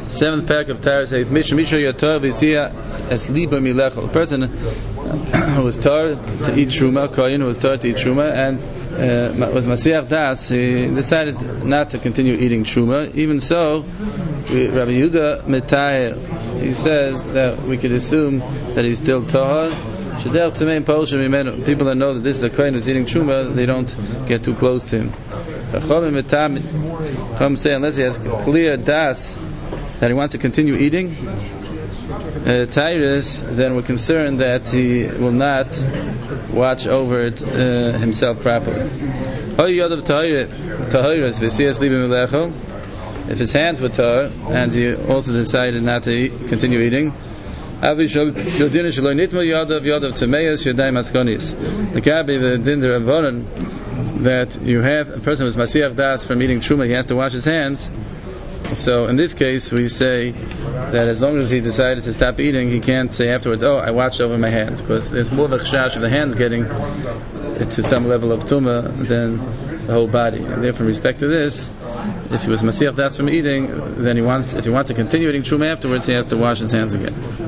Seventh parak of Torah says, "Misha yatar v'isiya es liba milechol." A person who was tar to eat truma, kohen who was tar to eat truma, and was masiach das, he decided not to continue eating truma. Even so, Rabbi Yehuda Metayer, he says that we could assume that he's still tahor. People that know that this is a kohen who's eating truma, they don't get too close to him. Say unless he has clear das that he wants to continue eating Tyrus, then we're concerned that he will not watch over it himself properly. If his hands were tar and he also decided not to continue eating, the Gabi, the Dinder Avonon, that you have a person who's Masiach Das from eating Truma, he has to wash his hands. So in this case, we say that as long as he decided to stop eating, he can't say afterwards, "Oh, I watched over my hands," because there's more of a chashash of the hands getting to some level of tumah than the whole body. And therefore, in respect to this, if he was Masiach Das from eating, then if he wants to continue eating truma afterwards, he has to wash his hands again.